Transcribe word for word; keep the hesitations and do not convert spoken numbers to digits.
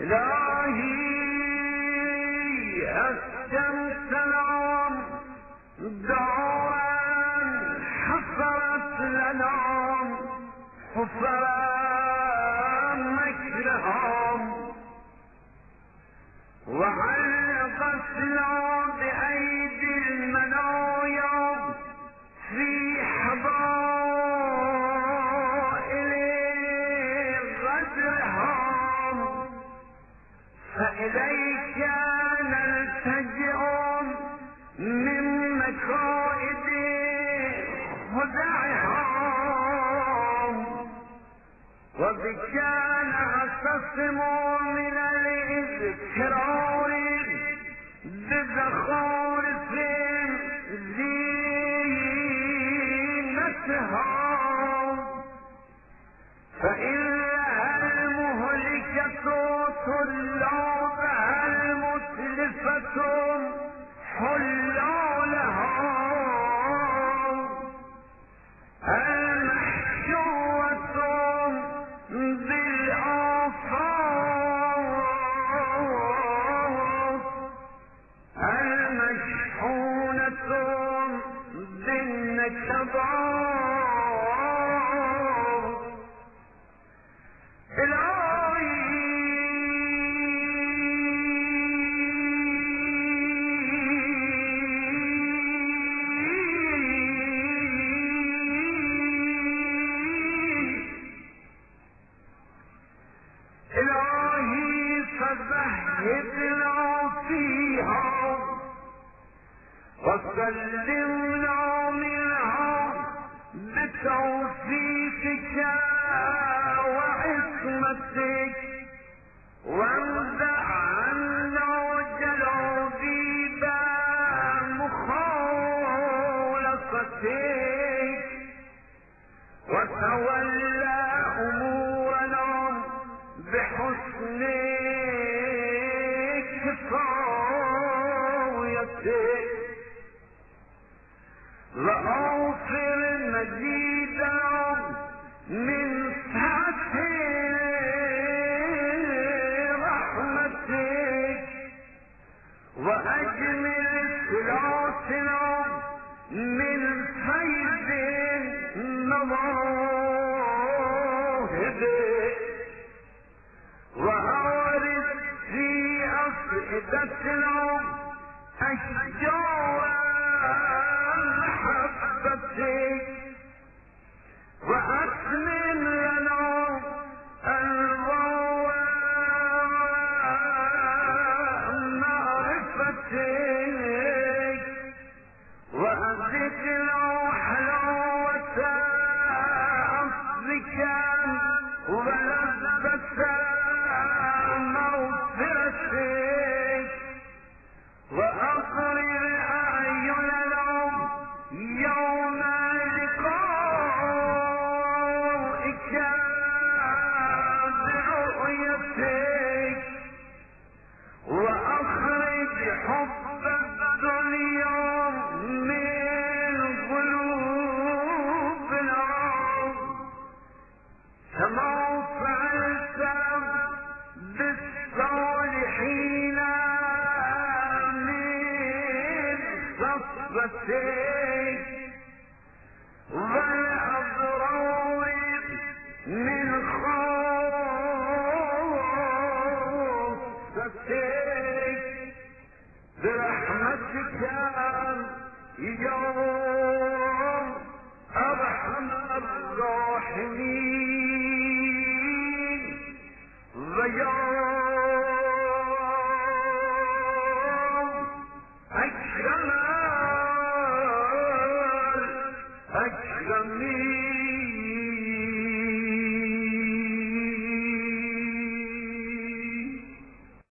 إلهي أسكنت العام دارا حفرت لنام حفرا مكرهم وعلقتنا بأيدي المنايا في حضائل غدرهم فإليك نلتجئ من مكائد خدعهم وبك نعتصم من الاذكرار بزخارف زينتهم فإن لها المهلكة طلابها المتلفة حلالهم المحشوة بالآفاق المشحونة بالنكبات إلهي إلهي فزهدنا فيها وسلمنا منها بتوفيقك وعصمتك وانزع عنا جلابيب مخالفتك وتولى أمورنا بحسن كفايتك وأوفر مزيدا من سعة رحمتك وأجمل صلاتنا من فيض مواهبك وأورث في أفئدتنا أشجار محبتك وأتمم لنا أنوار معرفتك وأذقنا حلاوة أصلك ولذة مغفرتك وأقرر أعيننا يوم لقائك برؤيتك وأخرج حب الدنيا من قلوبنا كما فعلت بالصالحين من صفوتك والأبرار من خاصتك برحمتك يا